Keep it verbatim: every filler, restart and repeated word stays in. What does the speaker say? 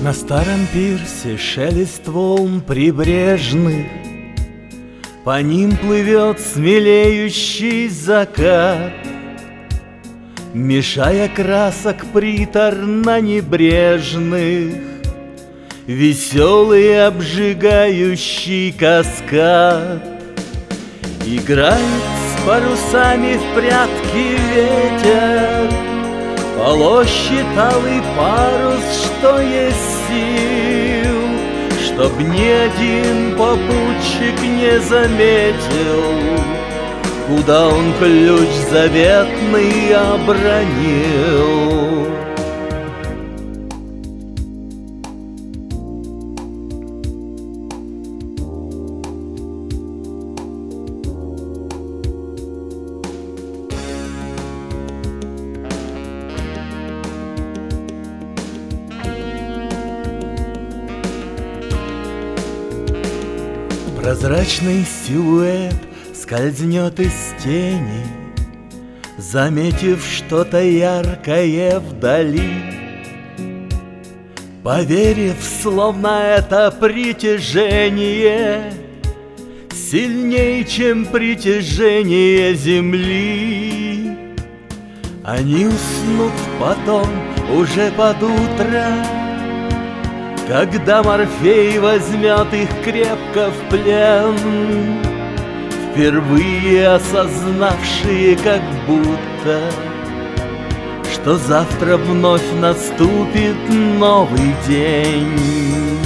На старом пирсе шелест волн прибрежных, по ним плывет смелеющий закат, мешая красок приторно-небрежных, веселый обжигающий каскад. Играет с парусами в прятки ветер, полощет алый парус, что есть сил, чтоб ни один попутчик не заметил, куда он ключ заветный обронил. Прозрачный силуэт скользнет из тени, заметив что-то яркое вдали, поверив, словно это притяжение сильнее, чем притяжение земли. Они уснут потом уже под утро, когда Морфей возьмет их крепко в плен, впервые осознавшие как будто, что завтра вновь наступит новый день.